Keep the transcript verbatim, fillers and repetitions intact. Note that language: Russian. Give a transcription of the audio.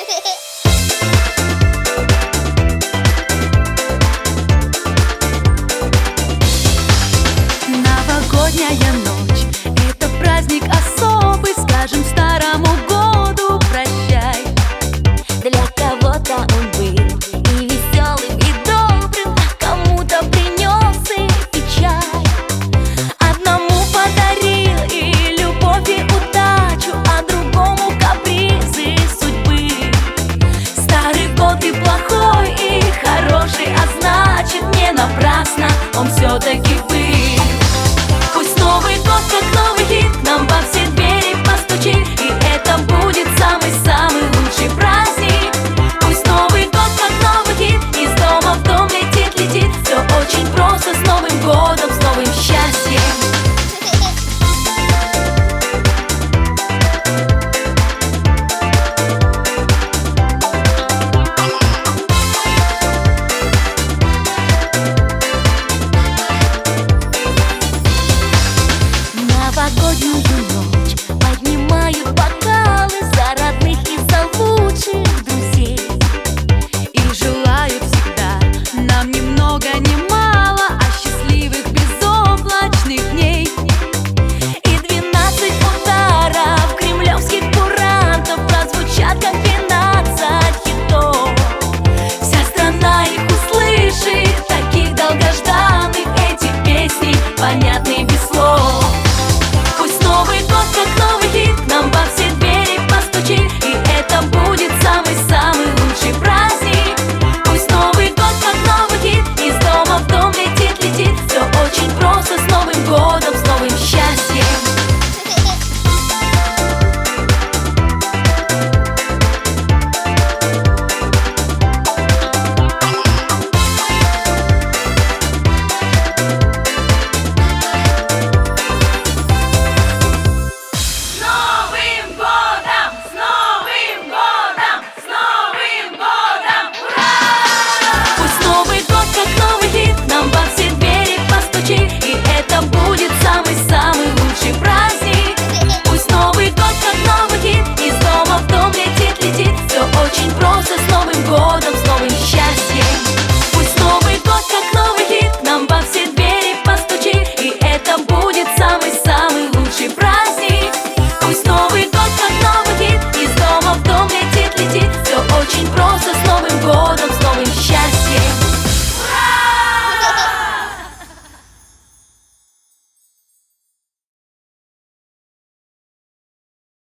Новогодняя ночь — это праздник особый, скажем старому году прощай. Для кого-то он был и веселым, и добрым, а кому-то принес и печаль. Одному подарил и любовь, и удачу, а другому капризы судьбы. Старый год и плохой, и хороший, а значит, не напрасно он все-таки был. Пусть Новый год, как новый хит, нам во все двери постучит, и это будет самый-самый лучший праздник. Пусть Новый год, как новый хит, из дома в дом летит, летит. Все очень просто, с Новым годом, с новым счастьем. Новогоднюю ночь поднимают бокалы за родных и за лучших друзей. И желают всегда нам ни много ни мало, а счастливых безоблачных дней. И двенадцать ударов кремлевских курантов прозвучат, как двенадцать хитов. Вся страна их услышит, таких долгожданных, эти песни понятны